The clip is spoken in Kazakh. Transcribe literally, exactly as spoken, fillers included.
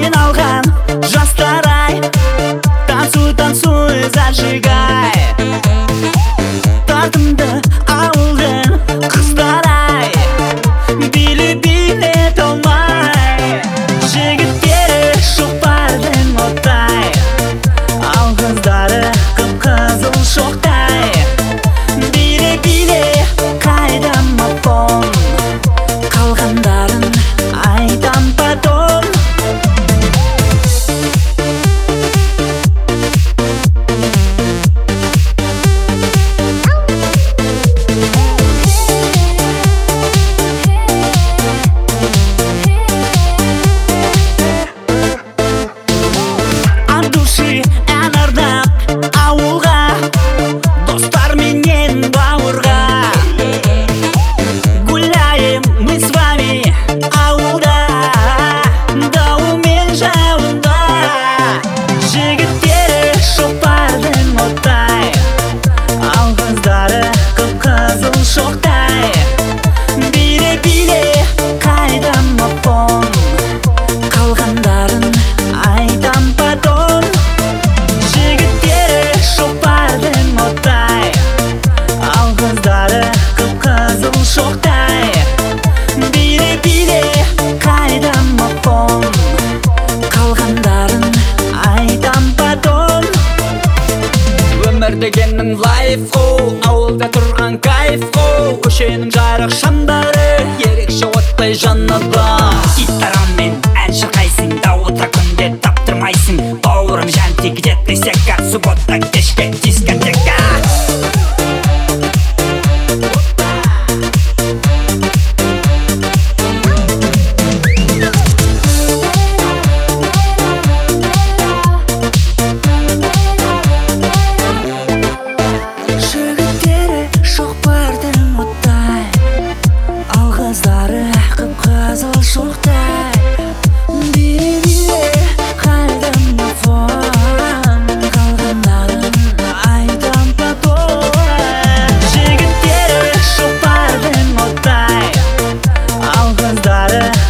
сенен алған жастар ай, танцуй, танцуй, зажигай. Тартымды ауылдың қыздар ай, биле биле талмай. Жігіттері шоқпардың оттай, ал қыздары қып-қызыл шоқтай. Биле биле қайдам апон, қалғандарын айтам потом. От души ән арнап ауылға, достар менен бауырға. Гуляем мы с вами ауылда, дауыл мен жауында. Жігіттері шоқпардың оттай, ал қыздары қып-қызыл шоқтай. Биле биле қайдам апон, қалғандарын айтам потом. Жігіттері шоқпардың оттай, ал қыздары қып-қызыл шоқтай. Биле биле қайдам апон, қалғандарын айтам потом. Өмір дегеннің лайф қой, ауылда тұрған кайф қой. Көшенің жарық шамдары ерекше оттай жанады. Гитарамен ән шырқайсың, дауылда күнде таптырмайсың. Бауырым жан тегідет десека, суббота кешке дискотека. Жігіттері шоқпардың оттай, ал қыздары қып-қызыл шоқтай. Биле биле қайдам апон, қалғандарын айтам потом. Жігіттері шоқпардың оттай, ал қыздары